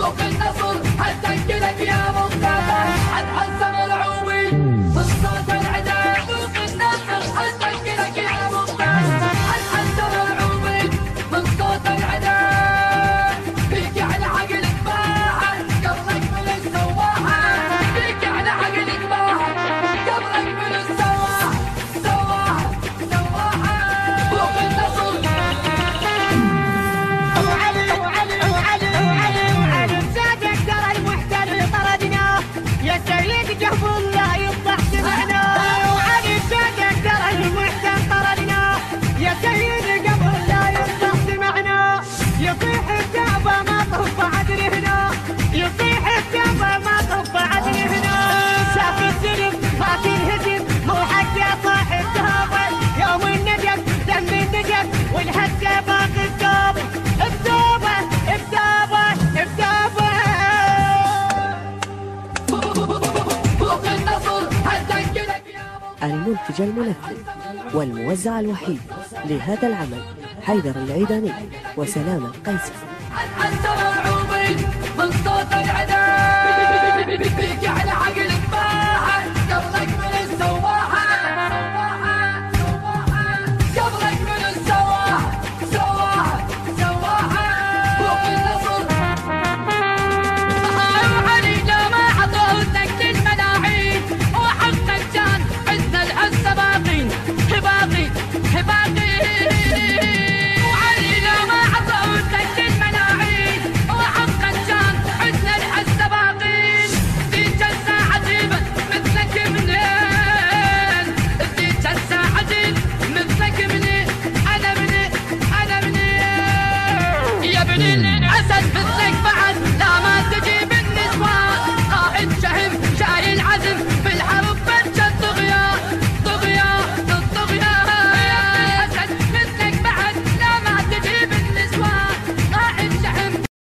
فوق النصر هتنقلك يا مصطفى هتحسن العوبي من صوت العدا فوق النصر هتنقلك يا مصطفى هتحسن العوبي من صوت العدا فيك على عقلك باعت قبلك من السواحة فيك على عقلك باعت قبلك من السواحة سواحة سواحة فوق النصر يا سيد قبل لا يفضح سمعنا وعلي صدق ترى المحسن طردنا يا سيد قبل لا يفضح سمعنا يطيح الدابة ما طف عدل هنا يطيح الدابة ما طف عدل هنا شاف السلم ما تنهزم مو حق يا صاحب دابة يوم النجف دم النجف والهزة باقي الدابة الدابة الدابة الدابة المنتج المنفذ والموزع الوحيد لهذا العمل حيدر العيداني وسلام القيسي. من صوت العدا فيك على عقلك باعت قبلك من السواحة قبلك من السواحة سواحة سواحة فوق النصر علينا ما عطوه سكت الملاعين وحقا كان عزنا الحس باقين باقي باقي وعلينا ما عطوه سكت الملاعين وحقا كان عزنا الحس باقين في جلسة عجيبة مثلك منين في جلسة عجيب مثلك منين أنا منين يا بني الأسد مثلك